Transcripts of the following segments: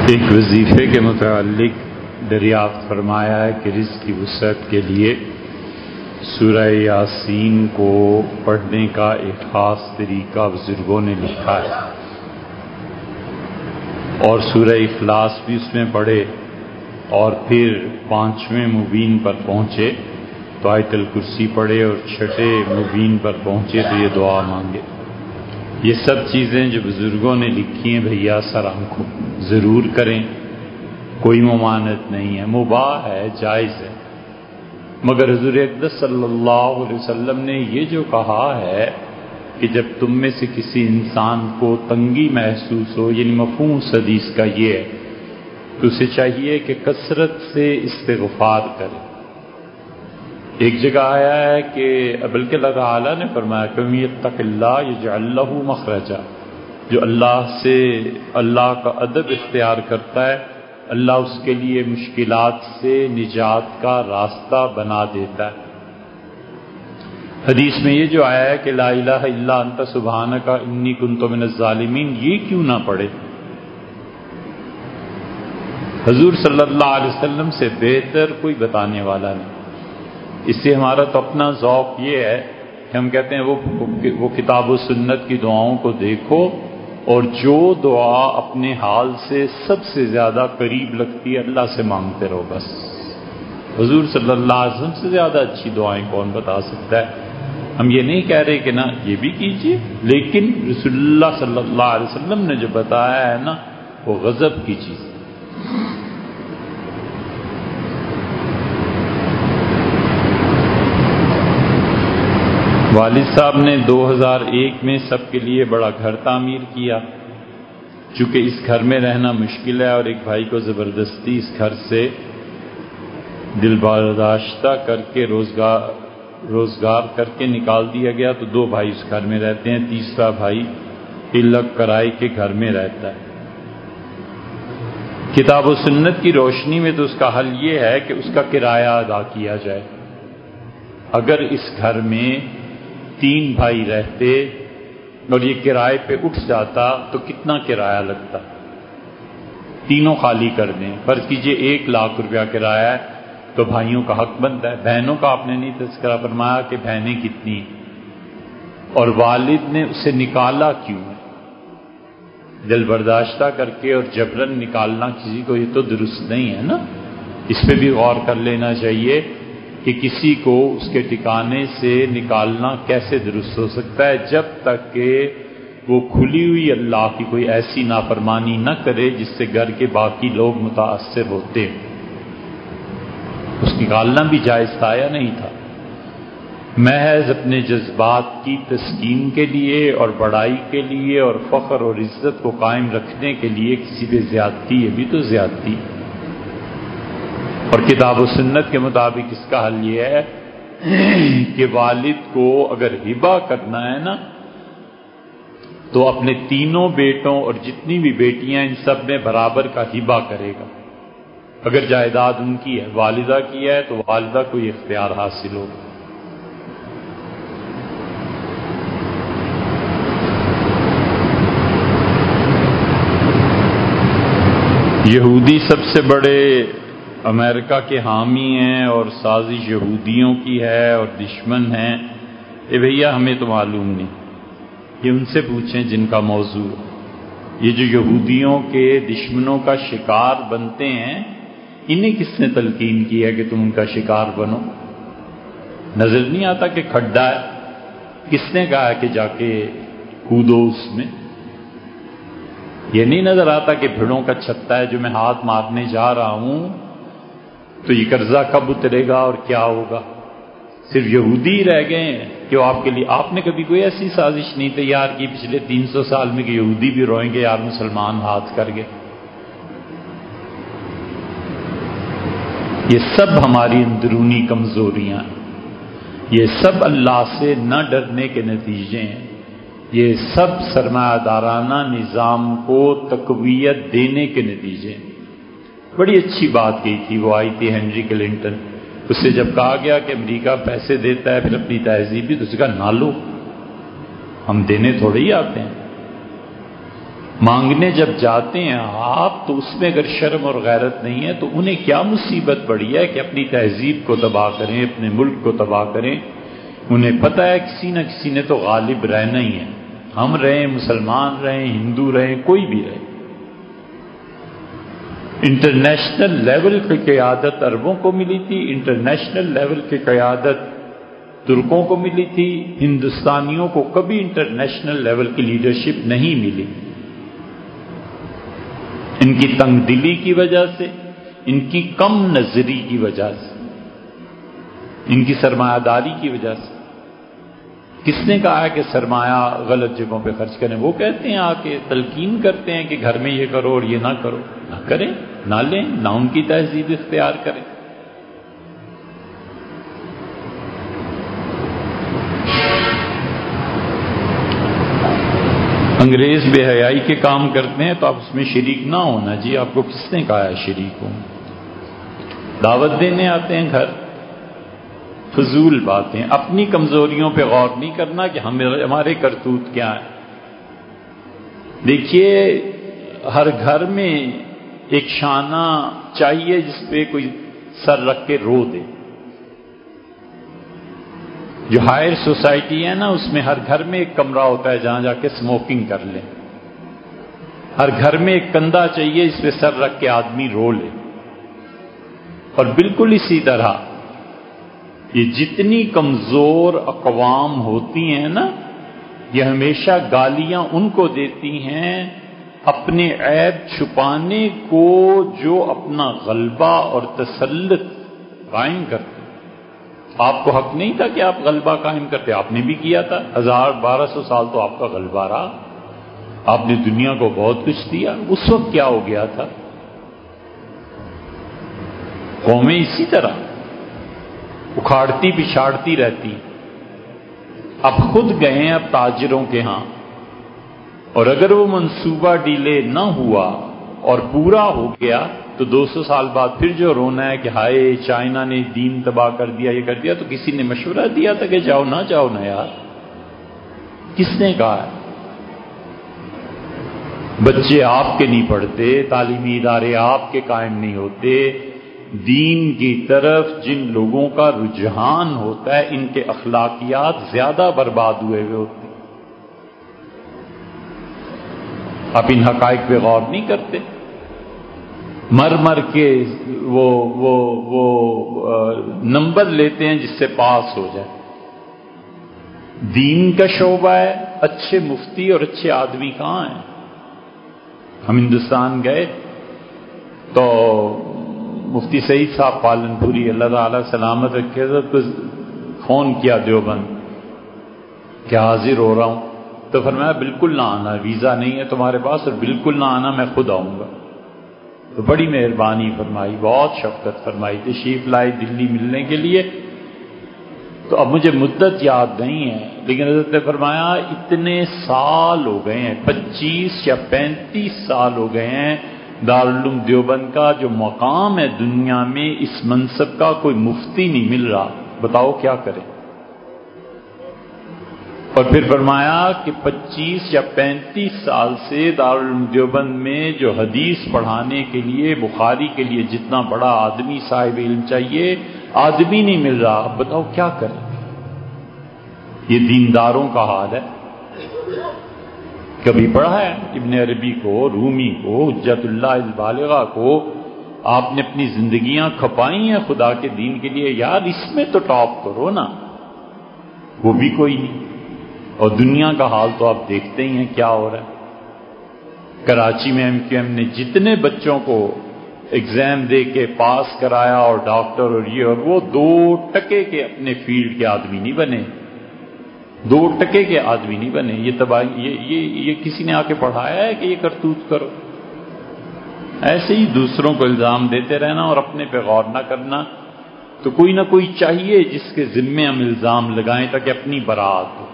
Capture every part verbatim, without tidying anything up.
ایک وظیفے کے متعلق دریافت فرمایا ہے کہ رزق کی وسعت کے لیے سورہ یاسین کو پڑھنے کا ایک خاص طریقہ بزرگوں نے لکھا ہے، اور سورہ اخلاص بھی اس میں پڑھے، اور پھر پانچویں مبین پر پہنچے تو آیت الکرسی پڑھے، اور چھٹے مبین پر پہنچے تو یہ دعا مانگے۔ یہ سب چیزیں جو بزرگوں نے لکھی ہیں بھیا سر آنکھوں ضرور کریں، کوئی ممانعت نہیں ہے، مباح ہے، جائز ہے، مگر حضور اقدس صلی اللہ علیہ وسلم نے یہ جو کہا ہے کہ جب تم میں سے کسی انسان کو تنگی محسوس ہو، یعنی مفہوم اس حدیث کا یہ ہے تو اسے چاہیے کہ کثرت سے استغفار کرے۔ ایک جگہ آیا ہے کہ بلکہ اللہ تعالیٰ نے فرمایا کہ وَمَن یتق اللہ یجعل لہ مخرجا، جو اللہ سے اللہ کا ادب اختیار کرتا ہے اللہ اس کے لیے مشکلات سے نجات کا راستہ بنا دیتا ہے۔ حدیث میں یہ جو آیا ہے کہ لا الہ الا انت سبحانک انی کنت من الظالمین، یہ کیوں نہ پڑھے؟ حضور صلی اللہ علیہ وسلم سے بہتر کوئی بتانے والا نہیں۔ اس سے ہمارا تو اپنا ذوق یہ ہے کہ ہم کہتے ہیں وہ وہ کتاب و سنت کی دعاؤں کو دیکھو، اور جو دعا اپنے حال سے سب سے زیادہ قریب لگتی ہے اللہ سے مانگتے رہو بس۔ حضور صلی اللہ علیہ وسلم سے زیادہ اچھی دعائیں کون بتا سکتا ہے؟ ہم یہ نہیں کہہ رہے کہ نا یہ بھی کیجیے، لیکن رسول اللہ صلی اللہ علیہ وسلم نے جو بتایا ہے نا وہ غضب کی چیز۔ والد صاحب نے دو ہزار ایک میں سب کے لیے بڑا گھر تعمیر کیا، چونکہ اس گھر میں رہنا مشکل ہے اور ایک بھائی کو زبردستی اس گھر سے دل برداشتہ کر کے روزگار روزگار کر کے نکال دیا گیا، تو دو بھائی اس گھر میں رہتے ہیں، تیسرا بھائی الگ کرائے کے گھر میں رہتا ہے۔ کتاب و سنت کی روشنی میں تو اس کا حل یہ ہے کہ اس کا کرایہ ادا کیا جائے۔ اگر اس گھر میں تین بھائی رہتے اور یہ کرائے پہ اٹھ جاتا تو کتنا کرایہ لگتا؟ تینوں خالی کر دیں، فرض کیجئے ایک لاکھ روپیہ کرایہ ہے تو بھائیوں کا حق بنتا ہے۔ بہنوں کا آپ نے نہیں تذکرہ فرمایا کہ بہنیں کتنی، اور والد نے اسے نکالا کیوں ہے؟ دل برداشتہ کر کے اور جبرن نکالنا کسی کو یہ تو درست نہیں ہے نا۔ اس پہ بھی غور کر لینا چاہیے کہ کسی کو اس کے ٹھکانے سے نکالنا کیسے درست ہو سکتا ہے جب تک کہ وہ کھلی ہوئی اللہ کی کوئی ایسی نافرمانی نہ کرے جس سے گھر کے باقی لوگ متاثر ہوتے ہیں۔ اس نکالنا بھی جائز تھا یا نہیں تھا؟ محض اپنے جذبات کی تسکین کے لیے اور بڑائی کے لیے اور فخر اور عزت کو قائم رکھنے کے لیے کسی پہ زیادتی، یہ بھی تو زیادتی۔ اور کتاب و سنت کے مطابق اس کا حل یہ ہے کہ والد کو اگر ہبہ کرنا ہے نا تو اپنے تینوں بیٹوں اور جتنی بھی بیٹیاں ان سب میں برابر کا ہبہ کرے گا۔ اگر جائیداد ان کی ہے، والدہ کی ہے، تو والدہ کو یہ اختیار حاصل ہوگا۔ یہودی سب سے بڑے امریکہ کے حامی ہیں اور سازش یہودیوں کی ہے اور دشمن ہیں، اے بھیا ہمیں تو معلوم نہیں، یہ ان سے پوچھیں جن کا موضوع یہ جو یہودیوں کے دشمنوں کا شکار بنتے ہیں، انہیں کس نے تلقین کی ہے کہ تم ان کا شکار بنو؟ نظر نہیں آتا کہ کھڈا ہے؟ کس نے کہا کہ جا کے کودو اس میں؟ یہ نہیں نظر آتا کہ بھیڑوں کا چھتا ہے جو میں ہاتھ مارنے جا رہا ہوں تو یہ قرضہ کب اترے گا اور کیا ہوگا؟ صرف یہودی رہ گئے ہیں کہ وہ آپ کے لیے، آپ نے کبھی کوئی ایسی سازش نہیں تیار کی پچھلے تین سو سال میں کہ یہودی بھی روئیں گے یار مسلمان ہاتھ کر گئے؟ یہ سب ہماری اندرونی کمزوریاں ہیں، یہ سب اللہ سے نہ ڈرنے کے نتیجے ہیں، یہ سب سرمایہ دارانہ نظام کو تقویت دینے کے نتیجے ہیں۔ بڑی اچھی بات کی تھی، وہ آئی تھی ہنری کلنٹن، اس سے جب کہا گیا کہ امریکہ پیسے دیتا ہے پھر اپنی تہذیب بھی، تو اس کا نہ لو، ہم دینے تھوڑے ہی آتے ہیں، مانگنے جب جاتے ہیں آپ تو اس میں اگر شرم اور غیرت نہیں ہے تو انہیں کیا مصیبت پڑی ہے کہ اپنی تہذیب کو تباہ کریں، اپنے ملک کو تباہ کریں؟ انہیں پتہ ہے کسی نہ کسی نے تو غالب رہنا ہی ہے، ہم رہیں، مسلمان رہیں، ہندو رہیں، کوئی بھی رہے۔ انٹرنیشنل لیول کی قیادت عربوں کو ملی تھی، انٹرنیشنل لیول کی قیادت ترکوں کو ملی تھی، ہندوستانیوں کو کبھی انٹرنیشنل لیول کی لیڈرشپ نہیں ملی۔ ان کی تنگ دلی کی وجہ سے، ان کی کم نظری کی وجہ سے، ان کی سرمایہ داری کی وجہ سے۔ کس نے کہا ہے کہ سرمایہ غلط جگہوں پہ خرچ کریں؟ وہ کہتے ہیں، آ کے تلقین کرتے ہیں کہ گھر میں یہ کرو اور یہ نہ کرو۔ نہ کریں، نہ لیں، نہ ان کی تہذیب اختیار کریں۔ انگریز بے حیائی کے کام کرتے ہیں تو آپ اس میں شریک نہ ہونا جی، آپ کو کس نے کہا ہے شریک ہوں؟ دعوت دینے آتے ہیں گھر، فضول باتیں، اپنی کمزوریوں پہ غور نہیں کرنا کہ ہمارے کرتوت کیا ہیں۔ دیکھیے، ہر گھر میں ایک شانہ چاہیے جس پہ کوئی سر رکھ کے رو دے۔ جو ہائر سوسائٹی ہے نا، اس میں ہر گھر میں ایک کمرہ ہوتا ہے جہاں جا کے اسموکنگ کر لیں۔ ہر گھر میں ایک کندھا چاہیے جس پہ سر رکھ کے آدمی رو لے۔ اور بالکل اسی طرح یہ جتنی کمزور اقوام ہوتی ہیں نا، یہ ہمیشہ گالیاں ان کو دیتی ہیں اپنے عیب چھپانے کو جو اپنا غلبہ اور تسلط قائم کرتے۔ آپ کو حق نہیں تھا کہ آپ غلبہ قائم کرتے، آپ نے بھی کیا تھا۔ ہزار بارہ سو سال تو آپ کا غلبہ رہا، آپ نے دنیا کو بہت کچھ دیا۔ اس وقت کیا ہو گیا تھا؟ قومیں اسی طرح اکھاڑتی پچھاڑتی رہتی۔ اب خود گئے ہیں اب تاجروں کے ہاں، اور اگر وہ منصوبہ ڈیلے نہ ہوا اور پورا ہو گیا تو دو سو سال بعد پھر جو رونا ہے کہ ہائے چائنا نے دین تباہ کر دیا، یہ کر دیا، تو کسی نے مشورہ دیا تھا کہ جاؤ نہ جاؤ نا یار؟ کس نے کہا ہے؟ بچے آپ کے نہیں پڑھتے، تعلیمی ادارے آپ کے قائم نہیں ہوتے، دین کی طرف جن لوگوں کا رجحان ہوتا ہے ان کے اخلاقیات زیادہ برباد ہوئے ہوئے ہوتے ہیں۔ آپ ان حقائق پہ غور نہیں کرتے، مر مر کے وہ وہ وہ نمبر لیتے ہیں جس سے پاس ہو جائے۔ دین کا شعبہ ہے، اچھے مفتی اور اچھے آدمی کہاں ہیں؟ ہم ہندوستان گئے تو مفتی سعید صاحب پالن پوری اللہ تعالیٰ سلامت رکھے تو فون کیا دیوبند کہ حاضر ہو رہا ہوں، تو فرمایا بالکل نہ آنا، ویزا نہیں ہے تمہارے پاس، اور بالکل نہ آنا، میں خود آؤں گا۔ تو بڑی مہربانی فرمائی، بہت شفقت فرمائی، تشریف لائی دلی ملنے کے لیے۔ تو اب مجھے مدت یاد نہیں ہے، لیکن حضرت نے فرمایا اتنے سال ہو گئے ہیں، پچیس یا پینتیس سال ہو گئے ہیں، دارالعلوم دیوبند کا جو مقام ہے دنیا میں اس منصب کا کوئی مفتی نہیں مل رہا، بتاؤ کیا کریں؟ اور پھر فرمایا کہ پچیس یا پینتیس سال سے دارالعلوم دیوبند میں جو حدیث پڑھانے کے لیے، بخاری کے لیے جتنا بڑا آدمی صاحب علم چاہیے، آدمی نہیں مل رہا، اب بتاؤ کیا کریں؟ یہ دینداروں کا حال ہے۔ کبھی پڑھا ہے ابن عربی کو، رومی کو، حجت اللہ البالغہ کو، آپ نے اپنی زندگیاں کھپائی ہیں خدا کے دین کے لیے، یار اس میں تو ٹاپ کرو نا، وہ بھی کوئی نہیں۔ اور دنیا کا حال تو آپ دیکھتے ہی ہیں کیا ہو رہا ہے۔ کراچی میں ایم کیو ایم نے جتنے بچوں کو ایگزام دے کے پاس کرایا اور ڈاکٹر اور یہ اور وہ، دو ٹکے کے اپنے فیلڈ کے آدمی نہیں بنے، دو ٹکے کے آدمی نہیں بنے۔ یہ تباہی، یہ یہ یہ کسی نے آ کے پڑھایا ہے کہ یہ کرتوت کرو؟ ایسے ہی دوسروں کو الزام دیتے رہنا اور اپنے پہ غور نہ کرنا۔ تو کوئی نہ کوئی چاہیے جس کے ذمے ہم الزام لگائیں تاکہ اپنی برات ہو۔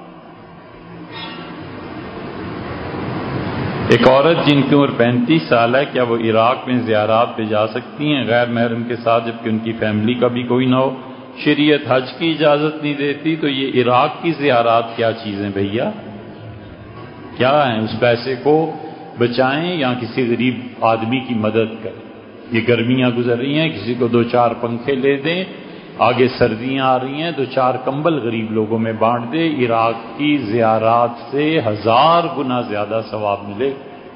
ایک عورت جن کی عمر پینتیس سال ہے، کیا وہ عراق میں زیارات پہ جا سکتی ہیں غیر محرم کے ساتھ جبکہ ان کی فیملی کا بھی کوئی نہ ہو؟ شریعت حج کی اجازت نہیں دیتی، تو یہ عراق کی زیارات کیا چیزیں بھیا؟ کیا ہیں؟ اس پیسے کو بچائیں یا کسی غریب آدمی کی مدد کریں. یہ گرمیاں گزر رہی ہیں، کسی کو دو چار پنکھے لے دیں. آگے سردیاں آ رہی ہیں، دو چار کمبل غریب لوگوں میں بانٹ دے. عراق کی زیارات سے ہزار گنا زیادہ ثواب ملے.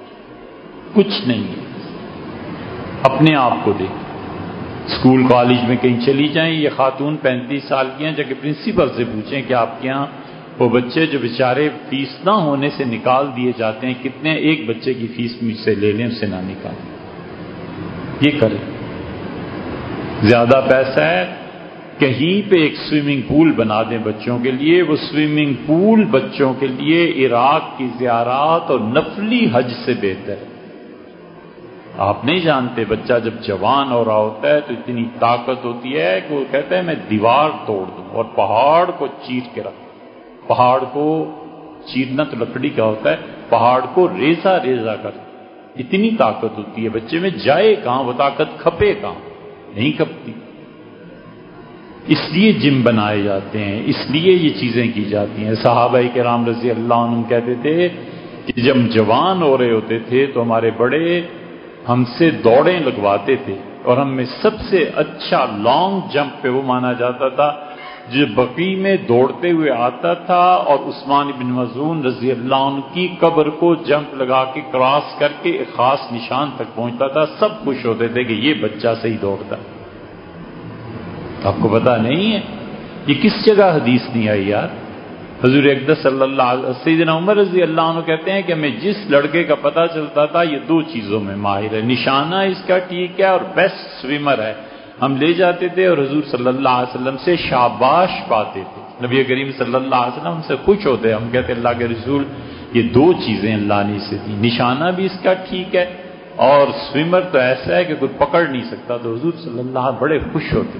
کچھ نہیں ہے، اپنے آپ کو دیکھ. اسکول کالج میں کہیں چلی جائیں، یہ خاتون پینتیس سال کی ہیں، جا کے پرنسپل سے پوچھیں کہ آپ کے یہاں وہ بچے جو بیچارے فیس نہ ہونے سے نکال دیے جاتے ہیں کتنے، ایک بچے کی فیس مجھ سے لے لیں، اسے نہ نکالیں. یہ کریں. زیادہ پیسہ ہے، کہیں پہ ایک سوئمنگ پول بنا دیں بچوں کے لیے. وہ سوئمنگ پول بچوں کے لیے عراق کی زیارات اور نفلی حج سے بہتر ہے. آپ نہیں جانتے، بچہ جب جوان ہو رہا ہوتا ہے تو اتنی طاقت ہوتی ہے کہ وہ کہتا ہے میں دیوار توڑ دوں اور پہاڑ کو چیر کے رکھ. پہاڑ کو چیرنا تو لکڑی کا ہوتا ہے، پہاڑ کو ریزہ ریزہ کر. اتنی طاقت ہوتی ہے بچے میں، جائے کہاں وہ طاقت، کھپے کہاں؟ نہیں کھپتی. اس لیے جم بنائے جاتے ہیں، اس لیے یہ چیزیں کی جاتی ہیں. صحابہ کرام رضی اللہ عنہم کہتے تھے کہ جب جوان ہو رہے ہوتے تھے تو ہمارے بڑے ہم سے دوڑیں لگواتے تھے، اور ہم میں سب سے اچھا لانگ جمپ پہ وہ مانا جاتا تھا جو بقیع میں دوڑتے ہوئے آتا تھا اور عثمان بن مظعون رضی اللہ عنہ کی قبر کو جمپ لگا کے کراس کر کے ایک خاص نشان تک پہنچتا تھا. سب خوش ہوتے تھے کہ یہ بچہ صحیح دوڑتا. آپ کو پتا نہیں ہے یہ کس جگہ حدیث نہیں آئی یار؟ حضور اقدس صلی اللہ علیہ وسلم سیدنا عمر رضی اللہ عنہ کہتے ہیں کہ ہمیں جس لڑکے کا پتہ چلتا تھا یہ دو چیزوں میں ماہر ہے، نشانہ اس کا ٹھیک ہے اور بیسٹ سوئمر ہے، ہم لے جاتے تھے اور حضور صلی اللہ علیہ وسلم سے شاباش پاتے تھے. نبی کریم صلی اللہ علیہ وسلم ہم سے خوش ہوتے. ہم کہتے اللہ کے رسول یہ دو چیزیں اللہ نے اسے دی، نشانہ بھی اس کا ٹھیک ہے اور سوئمر تو ایسا ہے کہ کوئی پکڑ نہیں سکتا. تو حضور صلی اللہ علیہ وسلم بڑے خوش ہوتے.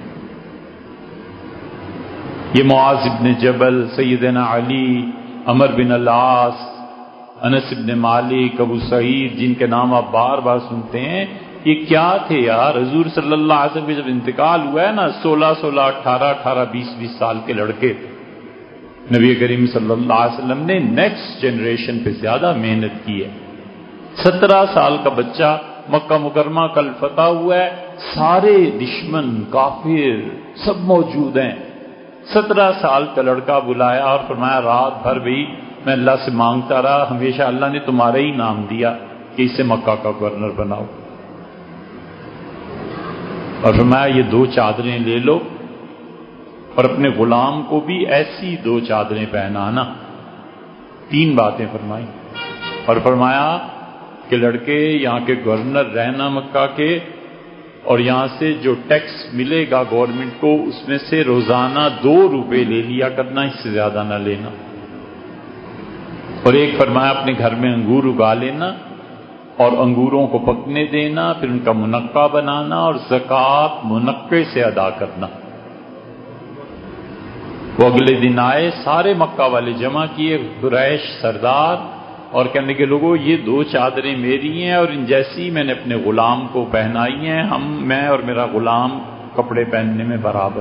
یہ معاذ بن جبل، سیدنا علی، عمر بن العاص، انس بن مالک، ابو سعید، جن کے نام آپ بار بار سنتے ہیں، یہ کیا تھے یار؟ حضور صلی اللہ علیہ وسلم جب انتقال ہوا ہے نا، سولہ سولہ اٹھارہ اٹھارہ بیس بیس سال کے لڑکے تھے. نبی کریم صلی اللہ علیہ وسلم نے نیکسٹ جنریشن پہ زیادہ محنت کی ہے. سترہ سال کا بچہ، مکہ مکرمہ کل فتح ہوا ہے، سارے دشمن کافر سب موجود ہیں. سترہ سال کا لڑکا بلایا اور فرمایا رات بھر بھی میں اللہ سے مانگتا رہا، ہمیشہ اللہ نے تمہارا ہی نام دیا کہ اسے مکہ کا گورنر بناؤ. اور فرمایا یہ دو چادریں لے لو اور اپنے غلام کو بھی ایسی دو چادریں پہنانا. تین باتیں فرمائی اور فرمایا کہ لڑکے یہاں کے گورنر رہنا مکہ کے، اور یہاں سے جو ٹیکس ملے گا گورنمنٹ کو اس میں سے روزانہ دو روپے لے لیا کرنا، اس سے زیادہ نہ لینا. اور ایک فرمایا اپنے گھر میں انگور اگا لینا اور انگوروں کو پکنے دینا، پھر ان کا منقع بنانا اور زکوٰۃ منقع سے ادا کرنا. وہ اگلے دن آئے، سارے مکہ والے جمع کیے، قریش سردار، اور کہنے کے لوگوں یہ دو چادریں میری ہیں اور ان جیسی میں نے اپنے غلام کو پہنائی ہیں، ہم میں اور میرا غلام کپڑے پہننے میں برابر.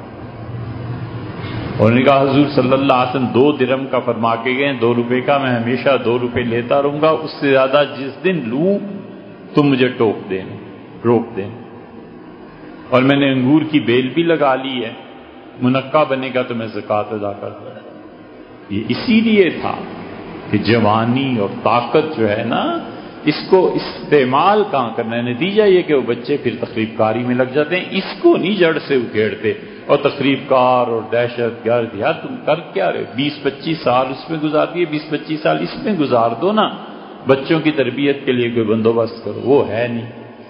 اور نے کہا حضور صلی اللہ علیہ وسلم دو درہم کا فرما کے گئے، دو روپے کا، میں ہمیشہ دو روپے لیتا رہوں گا، اس سے زیادہ جس دن لوں تم مجھے ٹوک دینا، روک دینا. اور میں نے انگور کی بیل بھی لگا لی ہے، منقع بنے گا تو میں زکوٰۃ ادا کر دوں. یہ اسی لیے تھا کہ جوانی اور طاقت جو ہے نا اس کو استعمال کہاں کرنا ہے. نتیجہ یہ کہ وہ بچے پھر تخریب کاری میں لگ جاتے ہیں، اس کو نہیں جڑ سے اکھیڑتے. اور تخریب کار اور دہشت گرد، یار تم کر کیا رہے؟ بیس پچیس سال اس میں گزار دیے، بیس پچیس سال اس میں گزار دو نا، بچوں کی تربیت کے لیے کوئی بندوبست کرو. وہ ہے نہیں،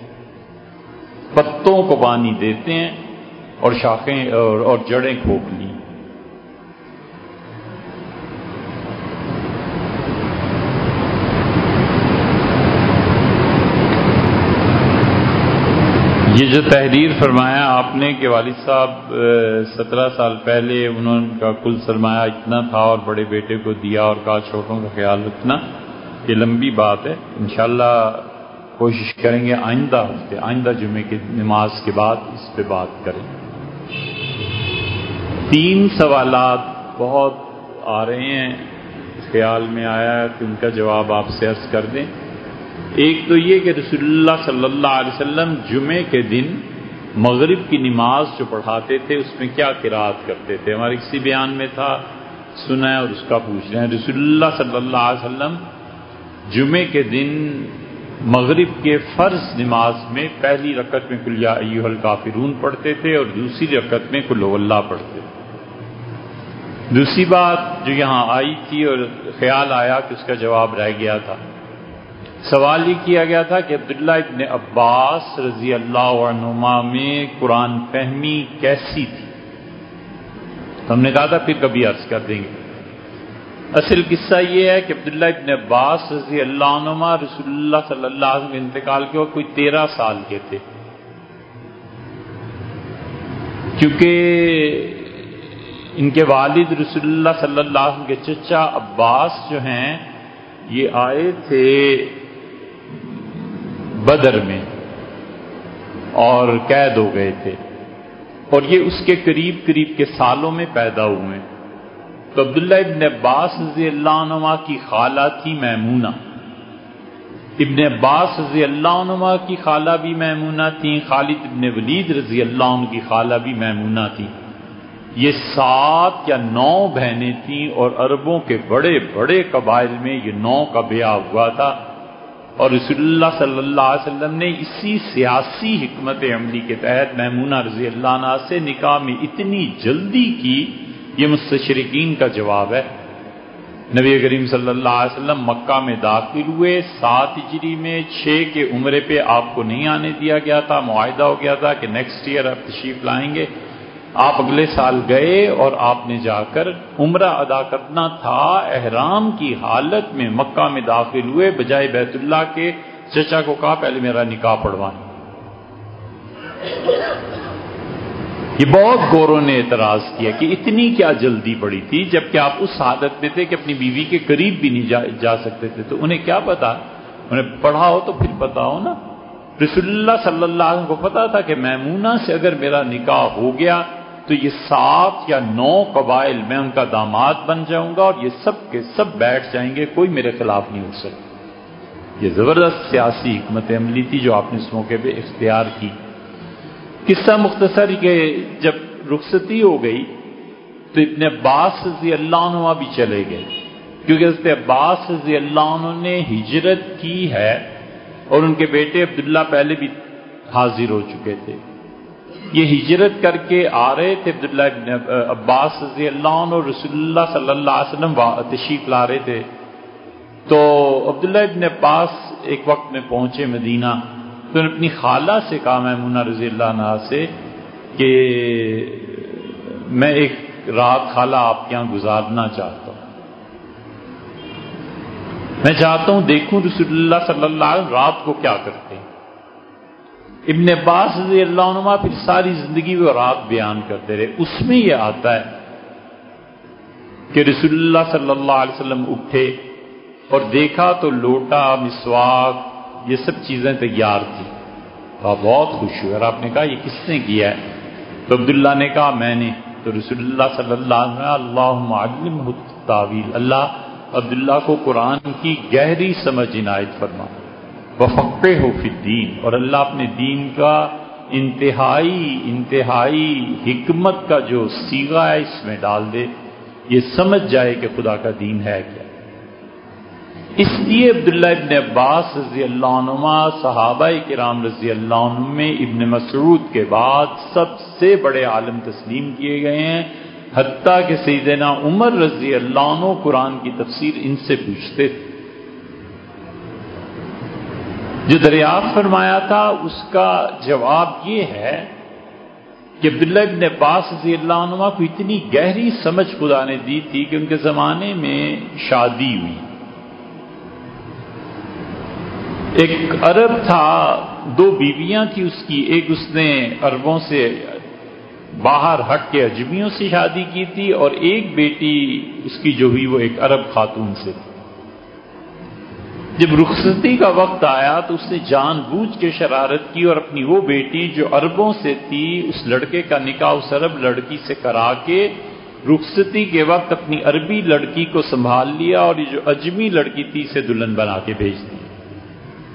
پتوں کو پانی دیتے ہیں اور شاخیں اور, اور جڑیں کھوکھ لی. یہ جو تحریر فرمایا آپ نے کہ والد صاحب سترہ سال پہلے انہوں کا کل سرمایہ اتنا تھا اور بڑے بیٹے کو دیا اور کہا چھوٹوں کا خیال رکھنا، یہ لمبی بات ہے. انشاءاللہ کوشش کریں گے آئندہ ہفتے، آئندہ جمعے کی نماز کے بعد اس پہ بات کریں. تین سوالات بہت آ رہے ہیں، خیال میں آیا کہ ان کا جواب آپ سے عرض کر دیں. ایک تو یہ کہ رسول اللہ صلی اللہ علیہ وسلم جمعے کے دن مغرب کی نماز جو پڑھاتے تھے اس میں کیا قرات کرتے تھے. ہمارے کسی بیان میں تھا، سنا ہے اور اس کا پوچھ رہے ہیں. رسول اللہ صلی اللہ علیہ وسلم جمعے کے دن مغرب کے فرض نماز میں پہلی رکعت میں قل یا ایھا الکافرون پڑھتے تھے اور دوسری رکعت میں قل ھو اللہ پڑھتے تھے. دوسری بات جو یہاں آئی تھی اور خیال آیا کہ اس کا جواب رہ گیا تھا، سوال یہ کیا گیا تھا کہ عبداللہ ابن عباس رضی اللہ عنہما میں قرآن فہمی کیسی تھی. ہم نے کہا تھا پھر کبھی عرض کر دیں گے. اصل قصہ یہ ہے کہ عبداللہ ابن عباس رضی اللہ عنہما رسول اللہ صلی اللہ علیہ وسلم کے انتقال کے وقت کوئی تیرہ سال کے تھے، کیونکہ ان کے والد رسول اللہ صلی اللہ علیہ وسلم کے چچا عباس جو ہیں یہ آئے تھے بدر میں اور قید ہو گئے تھے، اور یہ اس کے قریب قریب کے سالوں میں پیدا ہوئے. تو عبداللہ ابن عباس رضی اللہ عنہما کی خالہ تھی میمونہ. ابن عباس رضی اللہ عنہما کی خالہ بھی میمونہ تھیں، خالد ابن ولید رضی اللہ عنہ کی خالہ بھی میمونہ تھیں. یہ سات یا نو بہنیں تھیں اور عربوں کے بڑے بڑے قبائل میں یہ نو کا بیاہ ہوا تھا. اور رسول اللہ صلی اللہ علیہ وسلم نے اسی سیاسی حکمت عملی کے تحت میمونہ رضی اللہ عنہا سے نکاح میں اتنی جلدی کی. یہ مستشرقین کا جواب ہے. نبی کریم صلی اللہ علیہ وسلم مکہ میں داخل ہوئے سات ہجری میں، چھ کے عمرے پہ آپ کو نہیں آنے دیا گیا تھا، معاہدہ ہو گیا تھا کہ نیکسٹ ایئر آپ تشریف لائیں گے. آپ اگلے سال گئے اور آپ نے جا کر عمرہ ادا کرنا تھا، احرام کی حالت میں مکہ میں داخل ہوئے، بجائے بیت اللہ کے چچا کو کہا پہلے میرا نکاح پڑھوانا. یہ بہت گوروں نے اعتراض کیا کہ اتنی کیا جلدی پڑی تھی، جبکہ آپ اس حالت میں تھے کہ اپنی بیوی کے قریب بھی نہیں جا, جا سکتے تھے. تو انہیں کیا پتا، انہیں پڑھا ہو تو پھر پتا ہو نا. رسول اللہ صلی اللہ علیہ وسلم کو پتا تھا کہ میمونہ سے اگر میرا نکاح ہو گیا تو یہ سات یا نو قبائل میں ان کا داماد بن جاؤں گا اور یہ سب کے سب بیٹھ جائیں گے، کوئی میرے خلاف نہیں اٹھ سکتا. یہ زبردست سیاسی حکمت عملی تھی جو آپ نے اس موقع پہ اختیار کی. قصہ مختصر کہ جب رخصتی ہو گئی تو ابن عباس رضی اللہ عنہ بھی چلے گئے، کیونکہ حضرت عباس رضی اللہ عنہ نے ہجرت کی ہے اور ان کے بیٹے عبداللہ پہلے بھی حاضر ہو چکے تھے. یہ ہجرت کر کے آ رہے تھے عبداللہ ابن عباس رضی اللہ عنہ، رسول اللہ صلی اللہ علیہ وسلم تشریف لا رہے تھے. تو عبداللہ ابن عباس ایک وقت میں پہنچے مدینہ، تو انہوں نے اپنی خالہ سے کہا میمونہ رضی اللہ عنہ سے کہ میں ایک رات خالہ آپ کے یہاں گزارنا چاہتا ہوں، میں چاہتا ہوں دیکھوں رسول اللہ صلی اللہ علیہ وسلم رات کو کیا کرتے ہیں. ابن عباس رضی اللہ عنہ پھر ساری زندگی وہ رات بیان کرتے رہے. اس میں یہ آتا ہے کہ رسول اللہ صلی اللہ علیہ وسلم اٹھے اور دیکھا تو لوٹا، مسواک، یہ سب چیزیں تیار تھی. تو آپ بہت خوش ہوئے اور آپ نے کہا یہ کس نے کیا ہے؟ تو عبداللہ نے کہا میں نے. تو رسول اللہ صلی اللہ علیہ وسلم اللہم علمہ التاویل، اللہ عبداللہ کو قرآن کی گہری سمجھ عنایت فرما، وفقہہ فی الدین، اور اللہ اپنے دین کا انتہائی انتہائی حکمت کا جو صیغہ ہے اس میں ڈال دے، یہ سمجھ جائے کہ خدا کا دین ہے کیا. اس لیے عبداللہ ابن عباس رضی اللہ عنہما صحابہ کرام رضی اللہ عنہ میں ابن مسعود کے بعد سب سے بڑے عالم تسلیم کیے گئے ہیں، حتیٰ کہ سیدنا عمر رضی اللہ عنہ قرآن کی تفسیر ان سے پوچھتے تھے. جو دریافت فرمایا تھا اس کا جواب یہ ہے کہ عبداللہ ابن عباس رضی اللہ عنہ کو اتنی گہری سمجھ خدا نے دی تھی کہ ان کے زمانے میں شادی ہوئی. ایک عرب تھا، دو بیویاں تھی اس کی، ایک اس نے عربوں سے باہر ہٹ کے اجمیوں سے شادی کی تھی اور ایک بیٹی اس کی جو ہوئی وہ ایک عرب خاتون سے تھی. جب رخصتی کا وقت آیا تو اس نے جان بوجھ کے شرارت کی اور اپنی وہ بیٹی جو عربوں سے تھی اس لڑکے کا نکاح اس عرب لڑکی سے کرا کے رخصتی کے وقت اپنی عربی لڑکی کو سنبھال لیا اور یہ جو اجمی لڑکی تھی اسے دلہن بنا کے بھیج دی.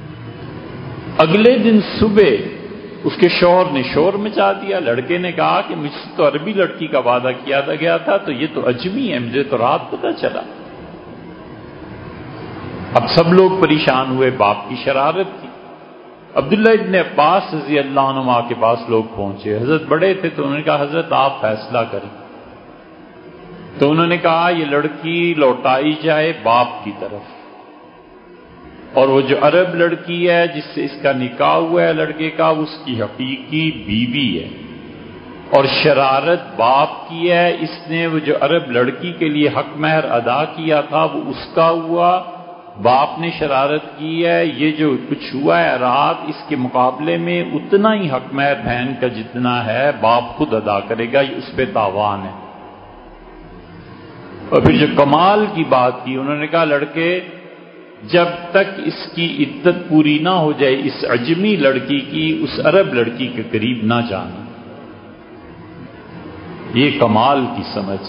اگلے دن صبح اس کے شوہر نے شور مچا دیا. لڑکے نے کہا کہ مجھ سے تو عربی لڑکی کا وعدہ کیا گیا تھا، تو یہ تو اجمی ہے، مجھے تو رات پتہ چلا. اب سب لوگ پریشان ہوئے، باپ کی شرارت تھی. عبداللہ ابن عباس رضی اللہ عنہما کے پاس لوگ پہنچے. حضرت بڑے تھے تو انہوں نے کہا حضرت آپ فیصلہ کریں. تو انہوں نے کہا یہ لڑکی لوٹائی جائے باپ کی طرف، اور وہ جو عرب لڑکی ہے جس سے اس کا نکاح ہوا ہے لڑکے کا، اس کی حقیقی بیوی ہے، اور شرارت باپ کی ہے. اس نے وہ جو عرب لڑکی کے لیے حق مہر ادا کیا تھا وہ اس کا ہوا، باپ نے شرارت کی ہے. یہ جو کچھ ہوا ہے رات، اس کے مقابلے میں اتنا ہی حق مہر بہن کا جتنا ہے باپ خود ادا کرے گا، یہ اس پہ تاوان ہے. اور پھر جو کمال کی بات کی، انہوں نے کہا لڑکے جب تک اس کی عدت پوری نہ ہو جائے اس عجمی لڑکی کی، اس عرب لڑکی کے قریب نہ جانا. یہ کمال کی سمجھ.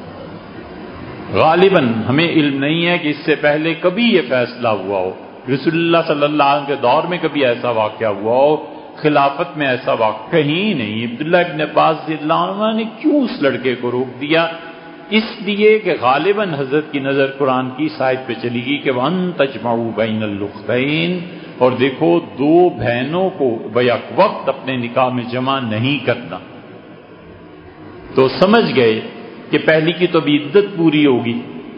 غالباً ہمیں علم نہیں ہے کہ اس سے پہلے کبھی یہ فیصلہ ہوا ہو، رسول اللہ صلی اللہ علیہ وسلم کے دور میں کبھی ایسا واقعہ ہوا ہو، خلافت میں ایسا واقعہ کہیں نہیں. عبداللہ ابن عباس رضی اللہ عنہ نے کیوں اس لڑکے کو روک دیا؟ اس لیے کہ غالباً حضرت کی نظر قرآن کی اس آیت پہ چلی گئی کہ وَأَن تَجْمَعُوا بَيْنَ الْأُخْتَيْنِ، اور دیکھو دو بہنوں کو بیک وقت اپنے نکاح میں جمع نہیں کرنا. تو سمجھ گئے کہ پہلی کی تو ابھی عدت پوری ہوگی،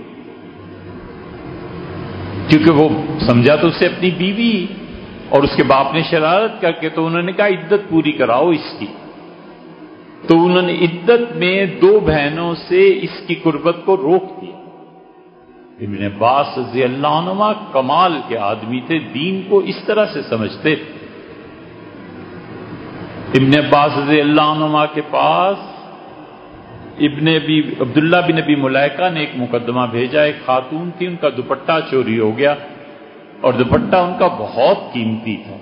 کیونکہ وہ سمجھا تو اسے اپنی بیوی، اور اس کے باپ نے شرارت کر کے تو انہوں نے کہا عدت پوری کراؤ اس کی. تو انہوں نے عدت میں دو بہنوں سے اس کی قربت کو روک دیا. ابن عباس رضی اللہ عنہ کمال کے آدمی تھے، دین کو اس طرح سے سمجھتے. ابن عباس رضی اللہ عنہ کے پاس ابن ابی عبداللہ بن ابی ملیکہ نے ایک مقدمہ بھیجا. ایک خاتون تھی، ان کا دوپٹہ چوری ہو گیا، اور دوپٹہ ان کا بہت قیمتی تھا.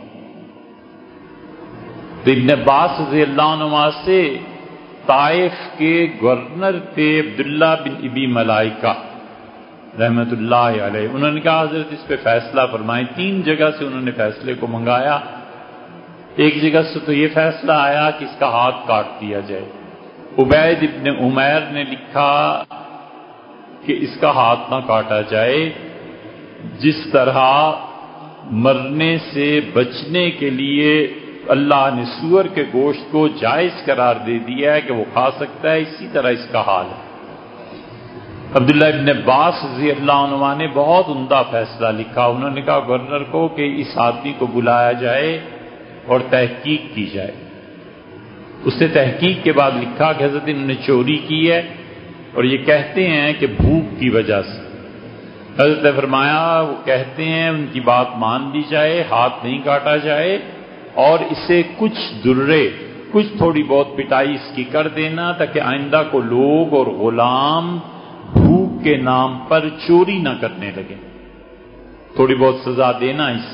تو ابن عباس رضی اللہ عنہ سے طائف کے گورنر تھے عبداللہ بن ابی ملائکہ رحمت اللہ علیہ. انہوں نے کہا حضرت اس پہ فیصلہ فرمائیں. تین جگہ سے انہوں نے فیصلے کو منگایا. ایک جگہ سے تو یہ فیصلہ آیا کہ اس کا ہاتھ کاٹ دیا جائے. عبید ابن عمیر نے لکھا کہ اس کا ہاتھ نہ کاٹا جائے. جس طرح مرنے سے بچنے کے لیے اللہ نے سور کے گوشت کو جائز قرار دے دیا ہے کہ وہ کھا سکتا ہے، اسی طرح اس کا حال ہے. عبداللہ ابن عباس رضی اللہ عنہ نے بہت عمدہ فیصلہ لکھا. انہوں نے کہا گورنر کو کہ اس آدمی کو بلایا جائے اور تحقیق کی جائے. اس نے تحقیق کے بعد لکھا کہ حضرت انہوں نے چوری کی ہے اور یہ کہتے ہیں کہ بھوک کی وجہ سے. حضرت نے فرمایا وہ کہتے ہیں ان کی بات مان لی جائے، ہاتھ نہیں کاٹا جائے، اور اسے کچھ درے کچھ تھوڑی بہت پٹائی اس کی کر دینا تاکہ آئندہ کو لوگ اور غلام بھوک کے نام پر چوری نہ کرنے لگے. تھوڑی بہت سزا دینا. اس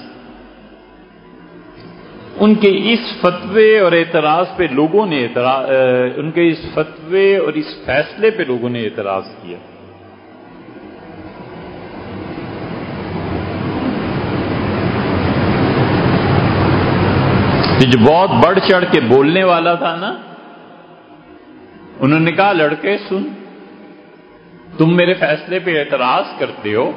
ان کے اس فتوے اور اعتراض پہ لوگوں نے اعتراض ان کے اس فتوے اور اس فیصلے پہ لوگوں نے اعتراض کیا. جو بہت بڑھ چڑھ کے بولنے والا تھا نا، انہوں نے کہا لڑکے سن، تم میرے فیصلے پہ اعتراض کرتے ہو،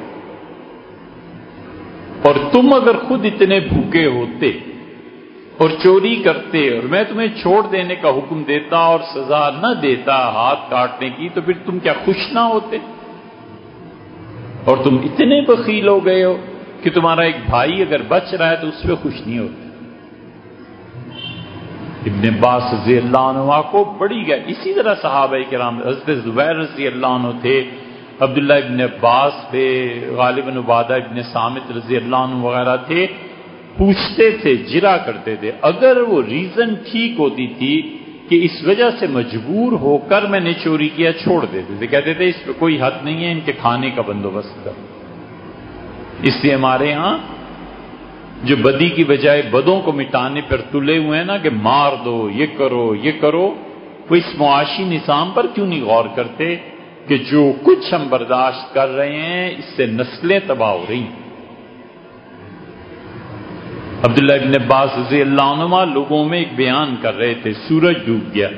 اور تم اگر خود اتنے بھوکے ہوتے اور چوری کرتے اور میں تمہیں چھوڑ دینے کا حکم دیتا اور سزا نہ دیتا ہاتھ کاٹنے کی، تو پھر تم کیا خوش نہ ہوتے؟ اور تم اتنے بخیل ہو گئے ہو کہ تمہارا ایک بھائی اگر بچ رہا ہے تو اس پہ خوش نہیں ہوتے. ابن عباس رضی اللہ عنہ کو بڑی گئے. اسی طرح صحابہ کرام، حضرت زبیر رضی اللہ عنہ تھے، عبداللہ ابن عباس تھے، غالباً عبادہ ابن صامت رضی اللہ عنہ وغیرہ تھے، پوچھتے تھے، جرا کرتے تھے. اگر وہ ریزن ٹھیک ہوتی تھی کہ اس وجہ سے مجبور ہو کر میں نے چوری کیا، چھوڑ دیتے تھے. کہتے تھے اس پہ کوئی حد نہیں ہے، ان کے کھانے کا بندوبست کر. اس لیے ہمارے ہاں جو بدی کی بجائے بدوں کو مٹانے پر تلے ہوئے ہیں نا کہ مار دو، یہ کرو یہ کرو، وہ اس معاشی نظام پر کیوں نہیں غور کرتے کہ جو کچھ ہم برداشت کر رہے ہیں اس سے نسلیں تباہ ہو رہی ہیں. عبداللہ ابن عباس رضی اللہ عنہما لوگوں میں ایک بیان کر رہے تھے، سورج ڈوب گیا،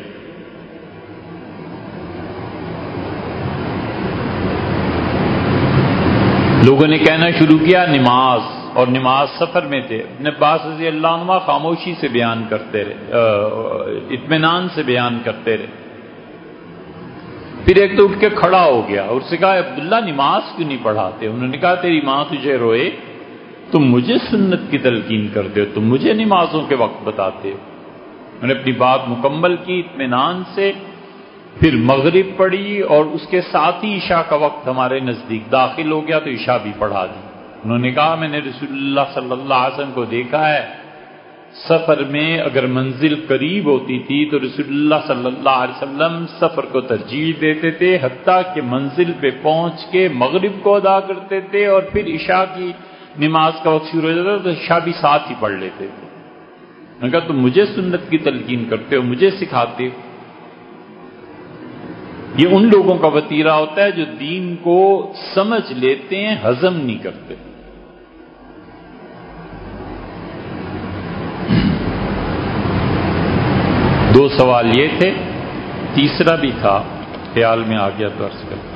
لوگوں نے کہنا شروع کیا نماز، اور نماز سفر میں تھے۔ ابن عباس رضی اللہ عنہ خاموشی سے بیان کرتے رہے، اطمینان سے بیان کرتے رہے۔ پھر ایک تو اٹھ کے کھڑا ہو گیا اور اس سے کہا عبداللہ نماز کیوں نہیں پڑھاتے؟ انہوں نے کہا تیری ماں تجھے روئے، تم مجھے سنت کی تلقین کرتے ہو، تم مجھے نمازوں کے وقت بتاتے ہو۔ میں نے اپنی بات مکمل کی اطمینان سے، پھر مغرب پڑھی اور اس کے ساتھ ہی عشاء کا وقت ہمارے نزدیک داخل ہو گیا تو عشاء بھی پڑھا دی۔ انہوں نے کہا میں نے رسول اللہ صلی اللہ علیہ وسلم کو دیکھا ہے، سفر میں اگر منزل قریب ہوتی تھی تو رسول اللہ صلی اللہ علیہ وسلم سفر کو ترجیح دیتے تھے، حتیٰ کہ منزل پہ پہنچ کے مغرب کو ادا کرتے تھے اور پھر عشاء کی نماز کا وقت شروع ہو جاتا تو عشاء بھی ساتھ ہی پڑھ لیتے تھے۔ میں نے کہا تم مجھے سنت کی تلقین کرتے ہو، مجھے سکھاتے ہو۔ یہ ان لوگوں کا وتیرہ ہوتا ہے جو دین کو سمجھ لیتے ہیں، ہضم نہیں کرتے۔ دو سوال یہ تھے، تیسرا بھی تھا، خیال میں آ گیا تو عرض کرتا ہوں۔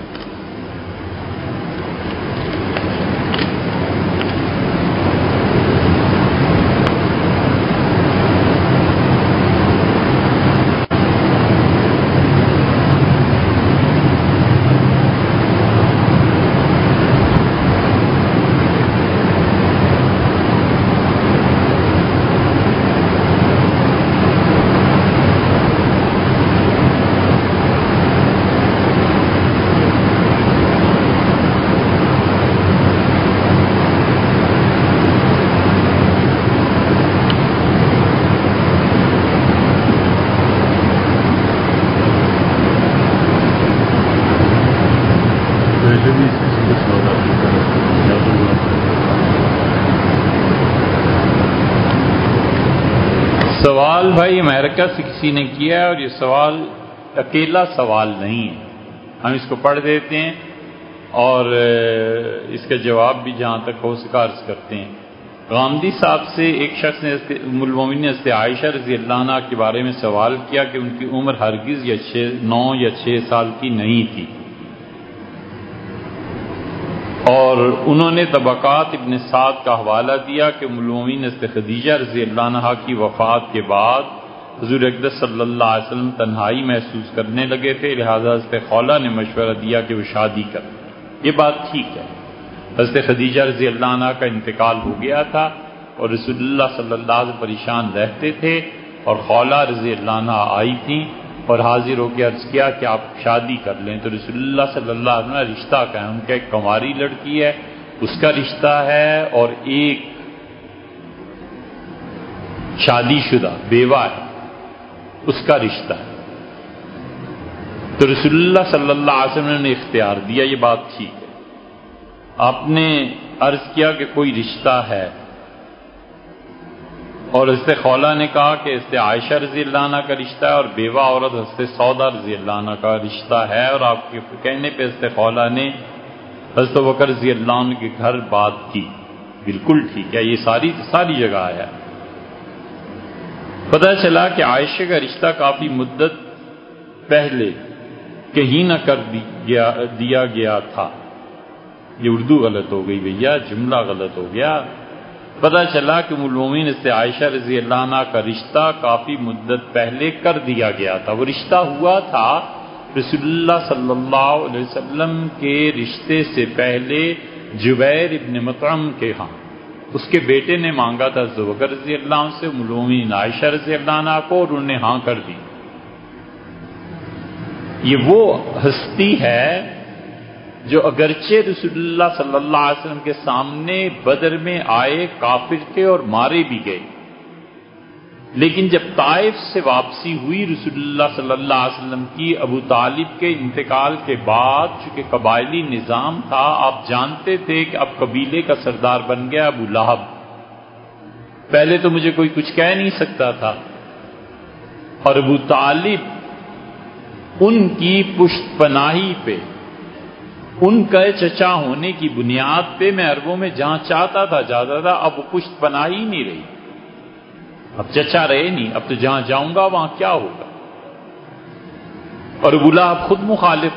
سوال بھائی امریکہ سے کسی نے کیا ہے اور یہ سوال اکیلا سوال نہیں ہے، ہم اس کو پڑھ دیتے ہیں اور اس کا جواب بھی جہاں تک ہو سکا عرض کرتے ہیں۔ غامدی صاحب سے ایک شخص نے ام المومنین حضرت عائشہ رضی اللہ عنہ کے بارے میں سوال کیا کہ ان کی عمر ہرگز یا چھ نو یا چھ سال کی نہیں تھی، اور انہوں نے طبقات ابن سعد کا حوالہ دیا کہ ام المومنین حضرت خدیجہ رضی اللہ عنہ کی وفات کے بعد حضور اقدس صلی اللہ علیہ وسلم تنہائی محسوس کرنے لگے تھے، لہذا حضرت خولہ نے مشورہ دیا کہ وہ شادی کر۔ یہ بات ٹھیک ہے، حضرت خدیجہ رضی اللہ عنہ کا انتقال ہو گیا تھا اور رسول اللہ صلی اللہ علیہ وسلم پریشان رہتے تھے، اور خولہ رضی اللہ عنہ آئی تھیں اور حاضر ہو کے عرض کیا کہ آپ شادی کر لیں، تو رسول اللہ صلی اللہ علیہ وسلم رشتہ کا ہے، ان کا ایک کنواری لڑکی ہے اس کا رشتہ ہے اور ایک شادی شدہ بیوہ ہے اس کا رشتہ ہے، تو رسول اللہ صلی اللہ علیہ وسلم نے اختیار دیا، یہ بات ٹھیک ہے۔ آپ نے عرض کیا کہ کوئی رشتہ ہے، اور حضرت خولہ نے کہا کہ حضرت عائشہ رضی اللہ عنہ کا رشتہ ہے اور بیوہ عورت حضرت سودا رضی اللہ عنہ کا رشتہ ہے، اور آپ کے کہنے پہ حضرت خولہ نے حضرت بکر رضی اللہ عنہ کے گھر بات کی۔ بالکل ٹھیک ہے، یہ ساری ساری جگہ آیا۔ پتہ چلا کہ عائشہ کا رشتہ کافی مدت پہلے کہیں نہ کر دیا گیا تھا، یہ اردو غلط ہو گئی بھیا، جملہ غلط ہو گیا۔ پتہ چلا کہ ام المومنین حضرت عائشہ رضی اللہ عنہ کا رشتہ کافی مدت پہلے کر دیا گیا تھا، وہ رشتہ ہوا تھا رسول اللہ صلی اللہ علیہ وسلم کے رشتے سے پہلے جبیر ابن مطعم کے ہاں، اس کے بیٹے نے مانگا تھا حضرت بکر رضی اللہ عنہ سے ام المومنین عائشہ رضی اللہ عنہ کو، اور انہوں نے ہاں کر دی۔ یہ وہ ہستی ہے جو اگرچہ رسول اللہ صلی اللہ علیہ وسلم کے سامنے بدر میں آئے، کافر تھے اور مارے بھی گئے، لیکن جب طائف سے واپسی ہوئی رسول اللہ صلی اللہ علیہ وسلم کی ابو طالب کے انتقال کے بعد، چونکہ قبائلی نظام تھا، آپ جانتے تھے کہ اب قبیلے کا سردار بن گیا ابو لہب، پہلے تو مجھے کوئی کچھ کہہ نہیں سکتا تھا، اور ابو طالب ان کی پشت پناہی پہ، ان کا چچا ہونے کی بنیاد پہ میں عربوں میں جہاں چاہتا تھا جاتا تھا، اب وہ پشت پناہی نہیں رہی۔ اب چچا رہے نہیں، اب تو جہاں جاؤں گا وہاں کیا ہوگا؟ اور ابو لہب خود مخالف.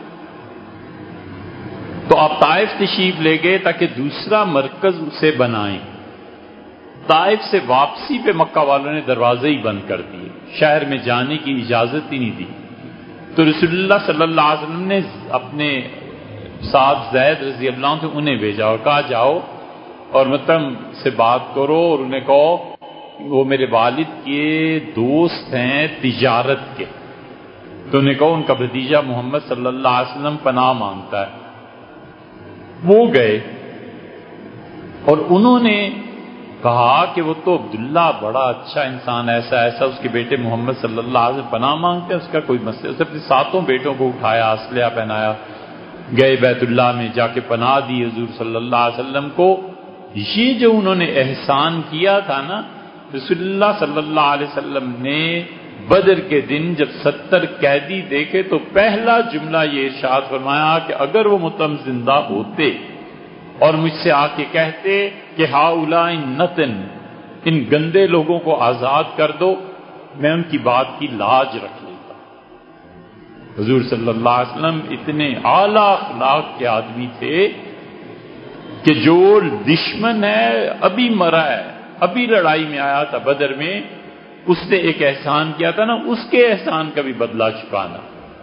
تو آپ طائف تشریف لے گئے تاکہ دوسرا مرکز اسے بنائیں. طائف سے واپسی پہ مکہ والوں نے دروازے ہی بند کر دیے، شہر میں جانے کی اجازت ہی نہیں دی. تو رسول اللہ صلی اللہ علیہ وسلم نے اپنے ساتھ زید رضی اللہ عنہ سے انہیں بھیجا اور کہا جاؤ اور مطلب سے بات کرو اور انہیں کہو وہ میرے والد کے دوست ہیں تجارت کے، تو انہیں کہو ان کا بھتیجا محمد صلی اللہ علیہ وسلم پناہ مانگتا ہے. وہ گئے اور انہوں نے کہا کہ وہ تو عبداللہ بڑا اچھا انسان، ایسا ایسا اس کے بیٹے محمد صلی اللہ علیہ وسلم پناہ مانگتے ہیں، اس کا کوئی مسئلہ. اس نے اپنے ساتوں بیٹوں کو اٹھایا، اسلحہ پہنایا، گئے بیت اللہ میں جا کے پناہ دی حضور صلی اللہ علیہ وسلم کو. یہ جو انہوں نے احسان کیا تھا نا، رسول اللہ صلی اللہ علیہ وسلم نے بدر کے دن جب ستر قیدی دیکھے تو پہلا جملہ یہ ارشاد فرمایا کہ اگر وہ متم زندہ ہوتے اور مجھ سے آ کے کہتے کہ ہاؤلاء نتن، ان گندے لوگوں کو آزاد کر دو، میں ان کی بات کی لاج رکھ لیتا. حضور صلی اللہ علیہ وسلم اتنے اعلیٰ اخلاق کے آدمی تھے کہ جو دشمن ہے ابھی مرا ہے، ابھی لڑائی میں آیا تھا بدر میں، اس نے ایک احسان کیا تھا نا، اس کے احسان کا بھی بدلہ چکانا.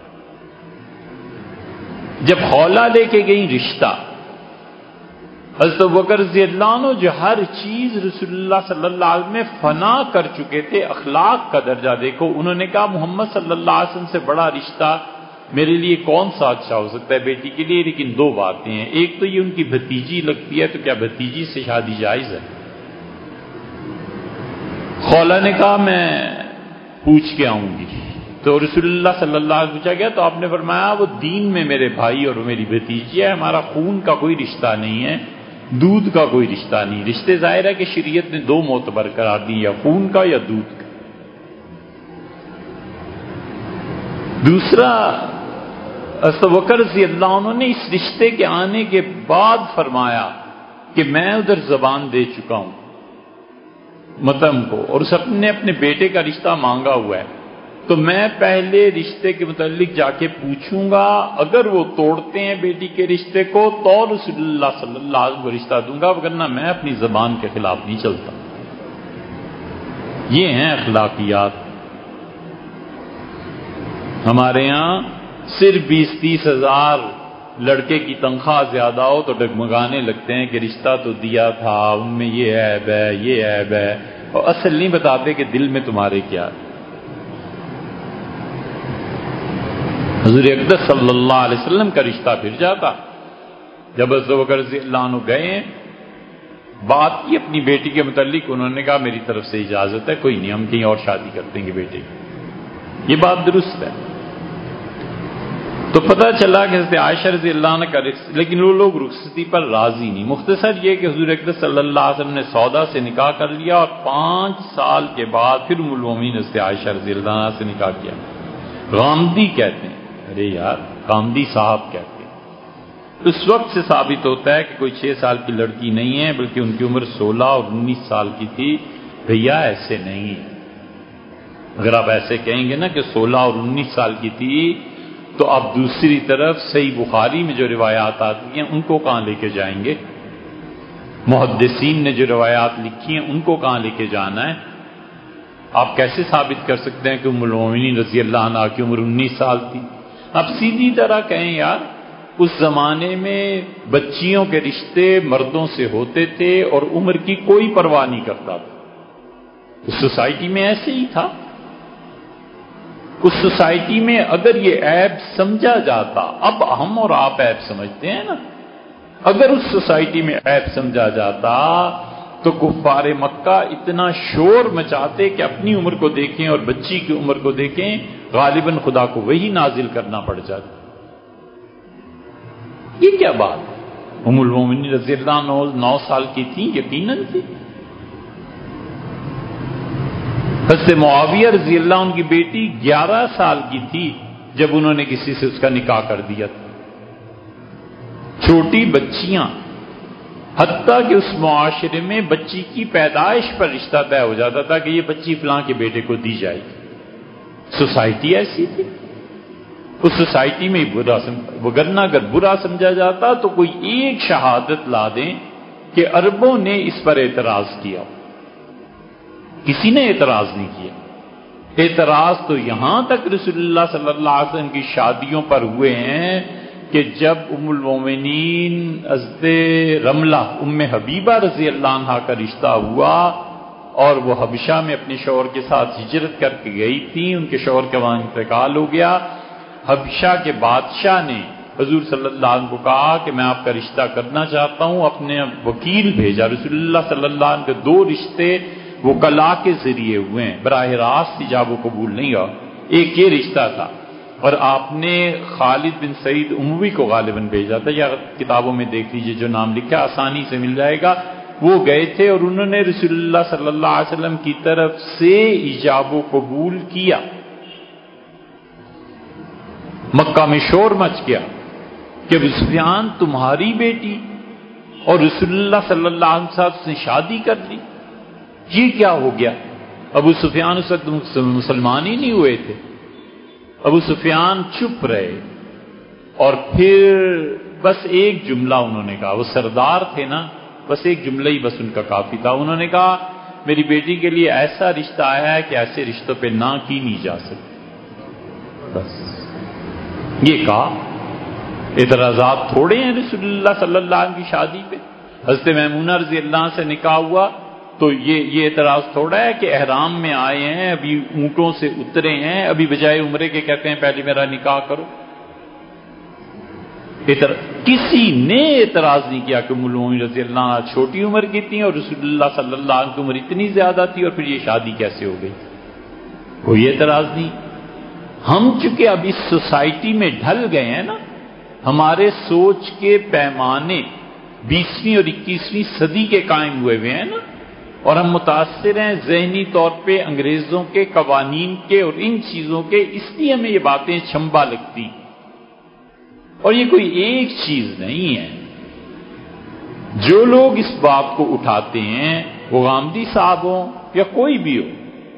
جب خولا لے کے گئی رشتہ، حضرت ابوبکر رضی اللہ عنہ جو ہر چیز رسول اللہ صلی اللہ علیہ وسلم میں فنا کر چکے تھے، اخلاق کا درجہ دیکھو. انہوں نے کہا محمد صلی اللہ علیہ وسلم سے بڑا رشتہ میرے لیے کون سا اچھا ہو سکتا ہے بیٹی کے لیے، لیکن دو باتیں ہیں. ایک تو یہ ان کی بھتیجی لگتی ہے، تو کیا بھتیجی سے شادی جائز ہے؟ خولا نے کہا میں پوچھ کے آؤں گی. تو رسول اللہ صلی اللہ علیہ وسلم پوچھا گیا تو آپ نے فرمایا وہ دین میں میرے بھائی اور میری بھتیجی ہے، ہمارا خون کا کوئی رشتہ نہیں ہے، دودھ کا کوئی رشتہ نہیں. رشتے ظاہر ہے کہ شریعت نے دو معتبر قرار دی، یا خون کا یا دودھ کا. دوسرا حضرت ابوبکر رضی اللہ عنہ نے اس رشتے کے آنے کے بعد فرمایا کہ میں ادھر زبان دے چکا ہوں متم کو، اور اس اپنے اپنے بیٹے کا رشتہ مانگا ہوا ہے، تو میں پہلے رشتے کے متعلق جا کے پوچھوں گا، اگر وہ توڑتے ہیں بیٹی کے رشتے کو تو رسول اللہ صلی اللہ علیہ وسلم کو رشتہ دوں گا، ورنہ میں اپنی زبان کے خلاف نہیں چلتا. یہ ہیں اخلاقیات. ہمارے یہاں صرف بیس تیس ہزار لڑکے کی تنخواہ زیادہ ہو تو ڈگمگانے لگتے ہیں کہ رشتہ تو دیا تھا، ان میں یہ عیب ہے یہ عیب ہے، اور اصل نہیں بتاتے کہ دل میں تمہارے کیا ہے. حضور اقدس صلی اللہ علیہ وسلم کا رشتہ پھر جاتا. جب حضرت ابوبکر رضی اللہ عنہ گئے بات کی اپنی بیٹی کے متعلق، انہوں نے کہا میری طرف سے اجازت ہے، کوئی نہیں، ہم کہیں اور شادی کر دیں گے بیٹے کی. یہ بات درست ہے. تو پتہ چلا کہ حضرت عائشہ رضی اللہ عنہ کا رخص، لیکن وہ لوگ رخصتی پر راضی نہیں. مختصر یہ کہ حضور اقدس صلی اللہ علیہ وسلم نے سودا سے نکاح کر لیا اور پانچ سال کے بعد پھر ام المومنین حضرت عائشہ رضی اللہ عنہ سے نکاح کیا. غامدی کہتے ہیں، ارے یار غامدی صاحب کہتے ہیں. اس وقت سے ثابت ہوتا ہے کہ کوئی چھ سال کی لڑکی نہیں ہے، بلکہ ان کی عمر سولہ اور انیس سال کی تھی. بھیا ایسے نہیں، اگر آپ ایسے کہیں گے نا کہ سولہ اور انیس سال کی تھی، تو آپ دوسری طرف صحیح بخاری میں جو روایات آتی ہیں ان کو کہاں لے کے جائیں گے؟ محدثین نے جو روایات لکھی ہیں ان کو کہاں لے کے جانا ہے؟ آپ کیسے ثابت کر سکتے ہیں کہ ام المومنین رضی اللہ عنہا کی عمر انیس سال تھی؟ آپ سیدھی طرح کہیں یار اس زمانے میں بچیوں کے رشتے مردوں سے ہوتے تھے اور عمر کی کوئی پرواہ نہیں کرتا تھا. اس سوسائٹی میں ایسے ہی تھا. اس سوسائٹی میں اگر یہ عیب سمجھا جاتا، اب ہم اور آپ عیب سمجھتے ہیں نا، اگر اس سوسائٹی میں عیب سمجھا جاتا تو کفار مکہ اتنا شور مچاتے کہ اپنی عمر کو دیکھیں اور بچی کی عمر کو دیکھیں، غالباً خدا کو وہی نازل کرنا پڑ جاتا. یہ کیا بات؟ ام المومنین رضی اللہ عنہ نو سال کی تھی، یقیناً تھی. حضرت معاویہ رضی اللہ عنہ کی بیٹی گیارہ سال کی تھی جب انہوں نے کسی سے اس کا نکاح کر دیا تھا. چھوٹی بچیاں حتیٰ کہ اس معاشرے میں بچی کی پیدائش پر رشتہ طے ہو جاتا تھا کہ یہ بچی فلاں کے بیٹے کو دی جائے گی. سوسائٹی ایسی تھی. اس سوسائٹی میں برا وگرنہ اگر برا سمجھا جاتا تو کوئی ایک شہادت لا دیں کہ عربوں نے اس پر اعتراض کیا. کسی نے اعتراض نہیں کیا. اعتراض تو یہاں تک رسول اللہ صلی اللہ علیہ وسلم کی شادیوں پر ہوئے ہیں کہ جب ام المومنین حضرت رملہ ام حبیبہ رضی اللہ عنہا کا رشتہ ہوا اور وہ حبشہ میں اپنے شوہر کے ساتھ ہجرت کر کے گئی تھی، ان کے شوہر کا وہاں انتقال ہو گیا. حبشہ کے بادشاہ نے حضور صلی اللہ علیہ وسلم کو کہا کہ میں آپ کا رشتہ کرنا چاہتا ہوں. اپنے وکیل بھیجا. رسول اللہ صلی اللہ علیہ وسلم کے دو رشتے وکلا کے ذریعے ہوئے ہیں، براہ راست ایجاب و قبول نہیں ہوا. ایک یہ رشتہ تھا اور آپ نے خالد بن سعید اموی کو غالباً بھیجا تھا، یا کتابوں میں دیکھ لیجئے جو نام لکھا آسانی سے مل جائے گا. وہ گئے تھے اور انہوں نے رسول اللہ صلی اللہ علیہ وسلم کی طرف سے ایجاب و قبول کیا. مکہ میں شور مچ گیا کہ ابو سفیان تمہاری بیٹی اور رسول اللہ صلی اللہ علیہ وسلم سے شادی کر لی، یہ کیا ہو گیا؟ ابو سفیان اس وقت مسلمان ہی نہیں ہوئے تھے. ابو سفیان چپ رہے اور پھر بس ایک جملہ انہوں نے کہا. وہ سردار تھے نا، بس ایک جملہ ہی بس ان کا کافی تھا. انہوں نے کہا میری بیٹی کے لیے ایسا رشتہ آیا ہے کہ ایسے رشتوں پہ نہ کی نہیں جا سکتی. بس یہ کہا. اعتراضات تھوڑے ہیں رسول اللہ صلی اللہ علیہ وسلم کی شادی پہ. حضرت میمونہ رضی اللہ عنہ سے نکاح ہوا تو یہ یہ اعتراض تھوڑا ہے کہ احرام میں آئے ہیں، ابھی اونٹوں سے اترے ہیں، ابھی بجائے عمرے کے کہتے ہیں پہلے میرا نکاح کرو. کسی نے اعتراض نہیں کیا کہ ام المومنین رضی اللہ عنہ چھوٹی عمر کی تھیں اور رسول اللہ صلی اللہ علیہ وسلم کی عمر اتنی زیادہ تھی اور پھر یہ شادی کیسے ہو گئی. کوئی اعتراض نہیں. ہم چونکہ اب اس سوسائٹی میں ڈھل گئے ہیں نا، ہمارے سوچ کے پیمانے بیسویں اور اکیسویں صدی کے قائم ہوئے ہوئے ہیں نا، اور ہم متاثر ہیں ذہنی طور پہ انگریزوں کے قوانین کے اور ان چیزوں کے، اس لیے ہمیں یہ باتیں چھمبا لگتی. اور یہ کوئی ایک چیز نہیں ہے. جو لوگ اس بات کو اٹھاتے ہیں وہ غامدی صاحب ہوں یا کوئی بھی ہو،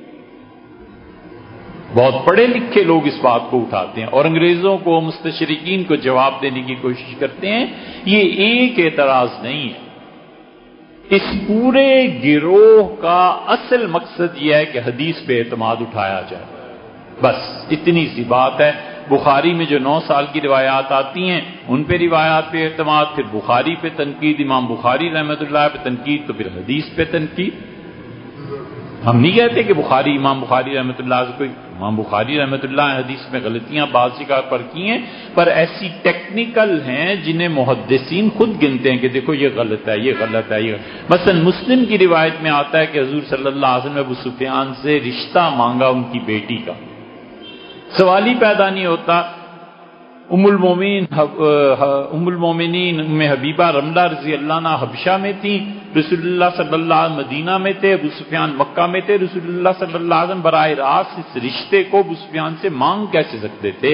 بہت پڑھے لکھے لوگ اس بات کو اٹھاتے ہیں اور انگریزوں کو، مستشرقین کو جواب دینے کی کوشش کرتے ہیں. یہ ایک اعتراض نہیں ہے. اس پورے گروہ کا اصل مقصد یہ ہے کہ حدیث پہ اعتماد اٹھایا جائے. بس اتنی سی بات ہے. بخاری میں جو نو سال کی روایات آتی ہیں ان پہ روایات پہ اعتماد، پھر بخاری پہ تنقید، امام بخاری رحمۃ اللہ پہ تنقید، تو پھر حدیث پہ تنقید. ہم نہیں کہتے کہ بخاری امام بخاری رحمۃ اللہ سے کوئی، امام بخاری رحمۃ اللہ حدیث میں غلطیاں بعض جگہ پر کی ہیں، پر ایسی ٹیکنیکل ہیں جنہیں محدثین خود گنتے ہیں کہ دیکھو یہ غلط ہے، یہ غلط ہے. یہ مثلا مسلم کی روایت میں آتا ہے کہ حضور صلی اللہ علیہ وسلم نے ابو سفیان سے رشتہ مانگا ان کی بیٹی کا. سوال ہی پیدا نہیں ہوتا. ام المومنین ام المومنین ام حبیبہ رملہ رضی اللہ عنہ حبشہ میں تھی، رسول اللہ صلی اللہ علیہ وسلم مدینہ میں تھے، ابو سفیان مکہ میں تھے. رسول اللہ صلی اللہ علیہ وسلم براہ راست اس رشتے کو ابو سفیان سے مانگ کیسے سکتے تھے؟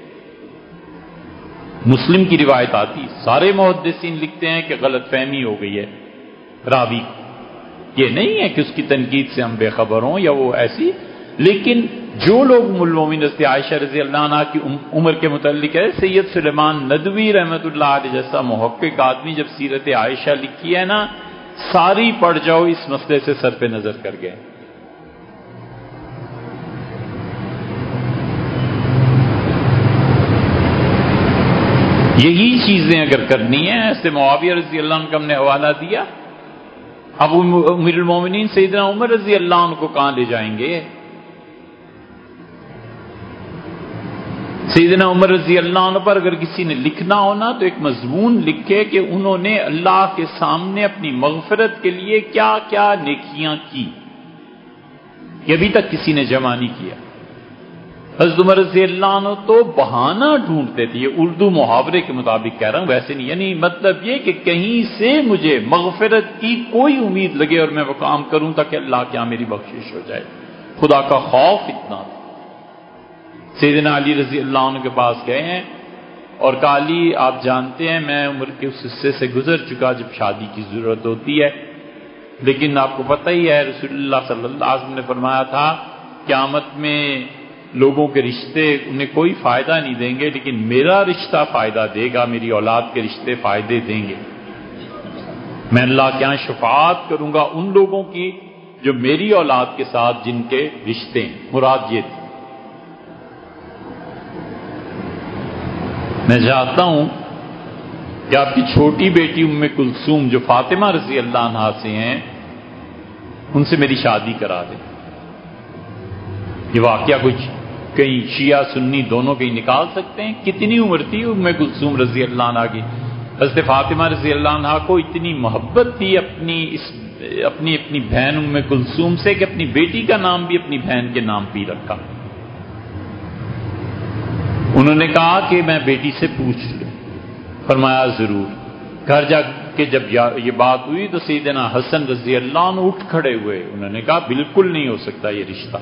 مسلم کی روایت آتی، سارے محدثین لکھتے ہیں کہ غلط فہمی ہو گئی ہے راوی کو. یہ نہیں ہے کہ اس کی تنقید سے ہم بے خبر ہوں یا وہ ایسی، لیکن جو لوگ ام المومنین حضرت عائشہ رضی اللہ عنہ کی عمر کے متعلق ہے، سید سلیمان ندوی رحمۃ اللہ علیہ جیسا محقق آدمی جب سیرت عائشہ لکھی ہے نا، ساری پڑھ جاؤ، اس مسئلے سے سر پہ نظر کر گئے. یہی چیزیں اگر کرنی ہیں، ایسے معاویہ رضی اللہ عنہ کا ہم نے حوالہ دیا، اب امیر المومنین سیدنا عمر رضی اللہ عنہ کو کہاں لے جائیں گے؟ سیدنا عمر رضی اللہ عنہ پر اگر کسی نے لکھنا ہونا تو ایک مضمون لکھے کہ انہوں نے اللہ کے سامنے اپنی مغفرت کے لیے کیا کیا نیکیاں کی. یہ ابھی تک کسی نے جمع نہیں کیا. حضرت عمر رضی اللہ عنہ تو بہانہ ڈھونڈتے تھے، یہ اردو محاورے کے مطابق کہہ رہا ہوں، ویسے نہیں، یعنی مطلب یہ کہ کہیں سے مجھے مغفرت کی کوئی امید لگے اور میں وہ کام کروں تاکہ اللہ کیا میری بخشش ہو جائے. خدا کا خوف اتنا تھا. سیدنا علی رضی اللہ عنہ کے پاس گئے ہیں اور کہا علی آپ جانتے ہیں میں عمر کے اس حصے سے گزر چکا جب شادی کی ضرورت ہوتی ہے، لیکن آپ کو پتہ ہی ہے رسول اللہ صلی اللہ علیہ وسلم نے فرمایا تھا قیامت میں لوگوں کے رشتے انہیں کوئی فائدہ نہیں دیں گے، لیکن میرا رشتہ فائدہ دے گا، میری اولاد کے رشتے فائدے دیں گے۔ میں اللہ کے یہاں شفاعت کروں گا ان لوگوں کی جو میری اولاد کے ساتھ جن کے رشتے ہیں۔ مراد یہ تھی۔ میں چاہتا ہوں کہ آپ کی چھوٹی بیٹی ام کلثوم جو فاطمہ رضی اللہ عنہا سے ہیں ان سے میری شادی کرا دیں۔ یہ واقعہ کچھ کہیں شیعہ سنی دونوں کہیں نکال سکتے ہیں؟ کتنی عمر تھی ام کلثوم رضی اللہ عنہا کی؟ حضرت فاطمہ رضی اللہ عنہا کو اتنی محبت تھی اپنی اس اپنی اپنی بہن ام کلثوم سے کہ اپنی بیٹی کا نام بھی اپنی بہن کے نام پہ رکھا۔ انہوں نے کہا کہ میں بیٹی سے پوچھ لوں، فرمایا ضرور۔ گھر جا کے جب یہ بات ہوئی تو سیدنا حسن رضی اللہ عنہ اٹھ کھڑے ہوئے، انہوں نے کہا بالکل نہیں ہو سکتا یہ رشتہ۔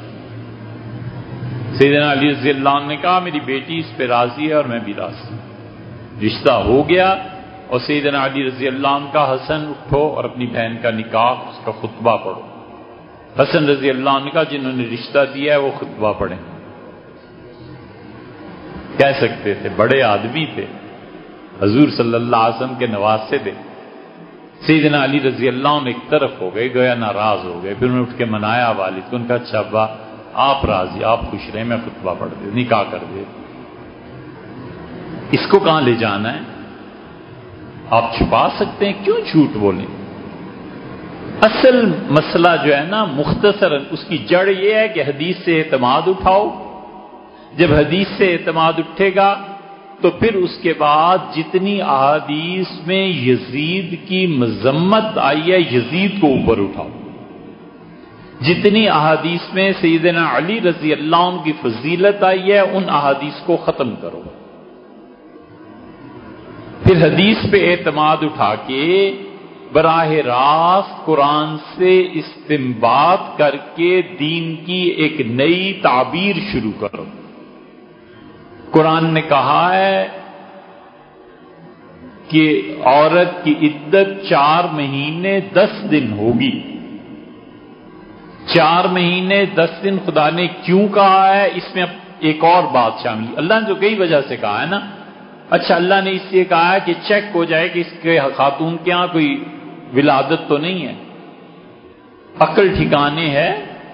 سیدنا علی رضی اللہ عنہ نے کہا میری بیٹی اس پہ راضی ہے اور میں بھی راضی ہوں۔ رشتہ ہو گیا اور سیدنا علی رضی اللہ عنہ کا حسن اٹھو اور اپنی بہن کا نکاح اس کا خطبہ پڑھو۔ حسن رضی اللہ عنہ کا جنہوں نے رشتہ دیا ہے وہ خطبہ پڑھیں۔ کہہ سکتے تھے بڑے آدمی تھے، حضور صلی اللہ علیہ وسلم کے نواسے تھے۔ سیدنا علی رضی اللہ عنہ ایک طرف ہو گئے، گویا ناراض ہو گئے، پھر انہوں نے اٹھ کے منایا والد کو، ان کا اچھا ابا آپ راضی، آپ خوش رہے، میں خطبہ پڑھ دے، نکاح کر دے۔ اس کو کہاں لے جانا ہے؟ آپ چھپا سکتے ہیں، کیوں جھوٹ بولیں؟ اصل مسئلہ جو ہے نا مختصراً اس کی جڑ یہ ہے کہ حدیث سے اعتماد اٹھاؤ۔ جب حدیث سے اعتماد اٹھے گا تو پھر اس کے بعد جتنی احادیث میں یزید کی مذمت آئی ہے یزید کو اوپر اٹھاؤ، جتنی احادیث میں سیدنا علی رضی اللہ عنہ کی فضیلت آئی ہے ان احادیث کو ختم کرو۔ پھر حدیث پہ اعتماد اٹھا کے براہ راست قرآن سے استنباط کر کے دین کی ایک نئی تعبیر شروع کرو۔ قرآن نے کہا ہے کہ عورت کی عدت چار مہینے دس دن ہوگی۔ چار مہینے دس دن خدا نے کیوں کہا ہے؟ اس میں ایک اور بات شامل، اللہ نے تو کئی وجہ سے کہا ہے نا۔ اچھا اللہ نے اس لیے کہا ہے کہ چیک ہو جائے کہ اس کے خاتون کے ہاں کوئی ولادت تو نہیں ہے، عقل ٹھکانے ہے۔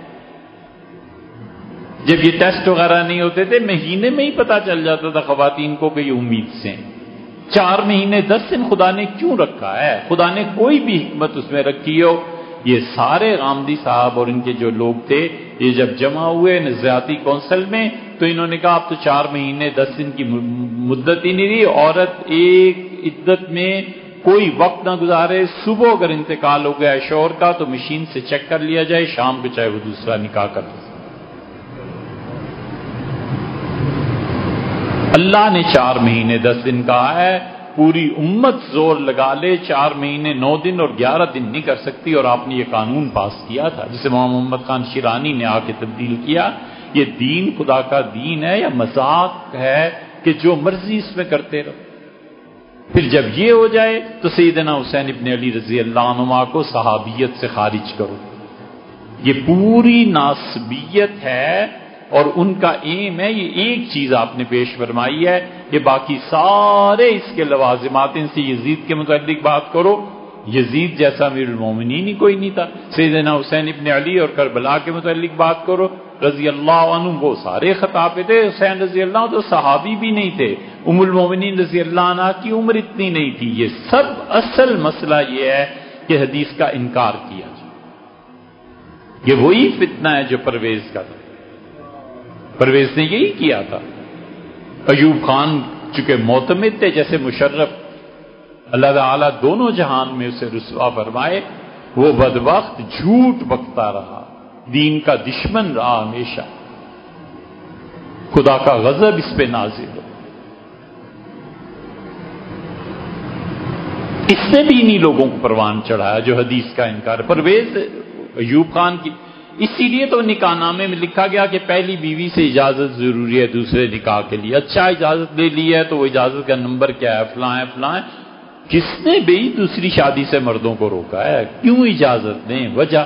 جب یہ ٹیسٹ وغیرہ نہیں ہوتے تھے مہینے میں ہی پتا چل جاتا تھا خواتین کو کہ یہ امید سے۔ چار مہینے دس دن خدا نے کیوں رکھا ہے؟ خدا نے کوئی بھی حکمت اس میں رکھی ہو۔ یہ سارے غامدی صاحب اور ان کے جو لوگ تھے یہ جب جمع ہوئے نظریاتی کونسل میں تو انہوں نے کہا اب تو چار مہینے دس دن کی مدت ہی نہیں رہی، عورت ایک عدت میں کوئی وقت نہ گزارے، صبح اگر انتقال ہو گیا شوہر کا تو مشین سے چیک کر لیا جائے، شام کو چاہے وہ دوسرا نکاح کر دے۔ اللہ نے چار مہینے دس دن کہا ہے، پوری امت زور لگا لے چار مہینے نو دن اور گیارہ دن نہیں کر سکتی، اور آپ نے یہ قانون پاس کیا تھا جسے محمد خان شیرانی نے آ کے تبدیل کیا۔ یہ دین خدا کا دین ہے یا مذاق ہے کہ جو مرضی اس میں کرتے رہو؟ پھر جب یہ ہو جائے تو سیدنا حسین ابن علی رضی اللہ عنہما کو صحابیت سے خارج کرو۔ یہ پوری ناسبیت ہے اور ان کا ایم ہے۔ یہ ایک چیز آپ نے پیش فرمائی ہے، یہ باقی سارے اس کے لوازمات، ان سے یزید کے متعلق بات کرو، یزید جیسا امیر المومنین ہی کوئی نہیں تھا۔ سیدنا حسین ابن علی اور کربلا کے متعلق بات کرو، رضی اللہ عنہ وہ سارے خطا پہ تھے، حسین رضی اللہ عنہ تو صحابی بھی نہیں تھے، ام المومنین رضی اللہ عنہ کی عمر اتنی نہیں تھی۔ یہ سب اصل مسئلہ یہ ہے کہ حدیث کا انکار کیا جائے۔ یہ وہی فتنہ ہے جو پرویز کا تھا، پرویز نے یہی کیا تھا۔ ایوب خان چونکہ معتمد تھے، جیسے مشرف اللہ تعالیٰ دونوں جہان میں اسے رسوا فرمائے، وہ بدبخت جھوٹ بکتا رہا، دین کا دشمن رہا ہمیشہ، خدا کا غضب اس پہ نازل ہو۔ اس نے بھی انہی لوگوں کو پروان چڑھایا جو حدیث کا انکار۔ پرویز ایوب خان کی اسی لیے تو نکاح نامے میں لکھا گیا کہ پہلی بیوی سے اجازت ضروری ہے دوسرے نکاح کے لیے. اچھا اجازت لے لی ہے تو وہ اجازت کا نمبر کیا ہے؟ فلاں ہے فلاں ہے. کس نے بھی دوسری شادی سے مردوں کو روکا ہے؟ کیوں اجازت دیں؟ وجہ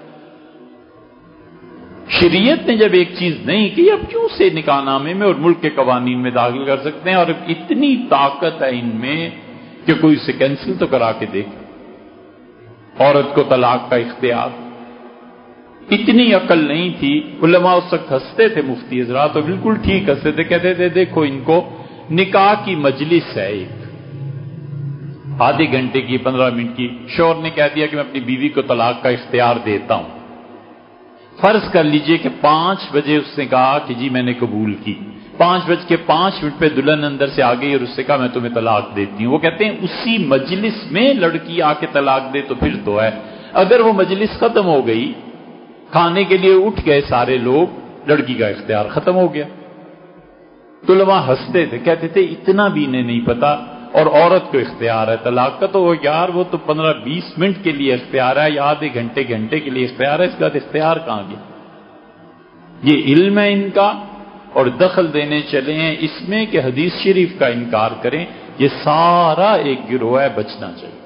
شریعت نے جب ایک چیز نہیں کی، اب کیوں سے نکاح نامے میں اور ملک کے قوانین میں داخل کر سکتے ہیں؟ اور اب اتنی طاقت ہے ان میں کہ کوئی اسے کینسل تو کرا کے دیکھے. عورت کو طلاق کا اختیار، اتنی عقل نہیں تھی. علماء اس وقت ہنستے تھے، مفتی حضرات تو بالکل ٹھیک ہنستے تھے، کہتے تھے دیکھو ان کو نکاح کی مجلس ہے ایک آدھے گھنٹے کی، پندرہ منٹ کی، شوہر نے کہہ دیا کہ میں اپنی بیوی کو طلاق کا اختیار دیتا ہوں. فرض کر لیجئے کہ پانچ بجے اس نے کہا کہ جی میں نے قبول کی، پانچ بج کے پانچ منٹ پہ دلہن اندر سے آ گئی اور اس سے کہا میں تمہیں طلاق دیتی ہوں. وہ کہتے ہیں اسی مجلس میں لڑکی آ کے طلاق دے تو پھر تو ہے. اگر وہ مجلس ختم ہو گئی، کھانے کے لیے اٹھ گئے سارے لوگ، لڑکی کا اختیار ختم ہو گیا. تو علماء ہنستے تھے، کہتے تھے اتنا بھی انہیں نہیں پتا. اور عورت کو اختیار ہے طلاق کا، تو وہ یار وہ تو پندرہ بیس منٹ کے لیے اختیار ہے یا آدھے گھنٹے گھنٹے کے لیے اختیار ہے، اس کا اختیار کہاں گیا؟ یہ علم ہے ان کا، اور دخل دینے چلے ہیں اس میں کہ حدیث شریف کا انکار کریں. یہ سارا ایک گروہ ہے، بچنا چاہیے.